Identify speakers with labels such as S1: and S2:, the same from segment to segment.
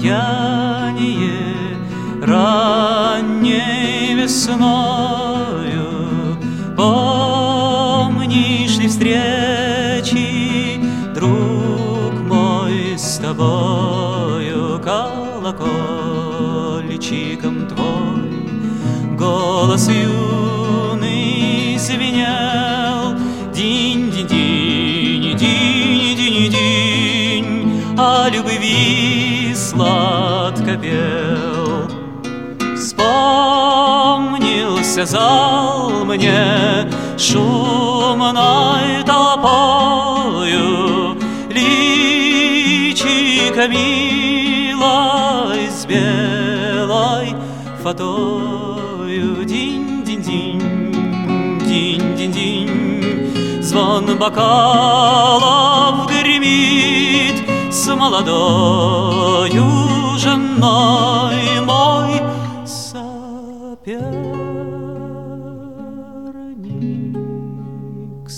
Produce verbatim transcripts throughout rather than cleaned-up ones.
S1: сияние ранней весною. Помнишь ли встречи, друг мой, с тобою? Колокольчиком твой голос юный звенел. Динь-динь-динь, динь-динь-динь, о любви сладко пел. Вспомнился зал мне шумной толпою, личико милой с белой фатою. Динь-динь-динь, динь-динь-динь, звон бокалов гремит с молодою женой. Мой соперник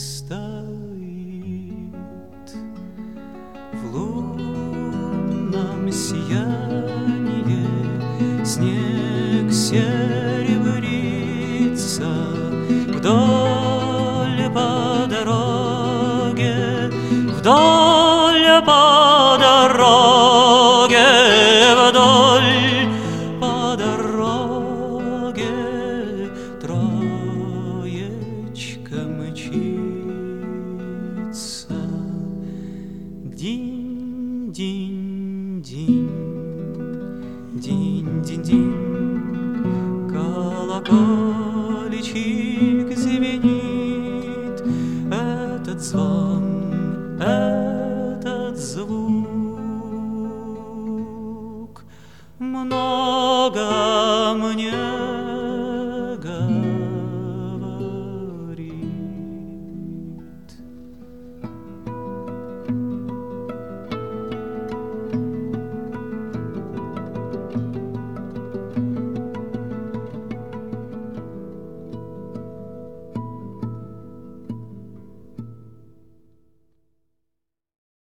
S1: стоит в лунном сиянии, снег серебрится вдоль по дороге, вдоль по дороге, вдоль по дороге. Троечка мчится. Динь-динь-динь, динь-динь-динь, колокольчик звенит. Этот звон, этот звук много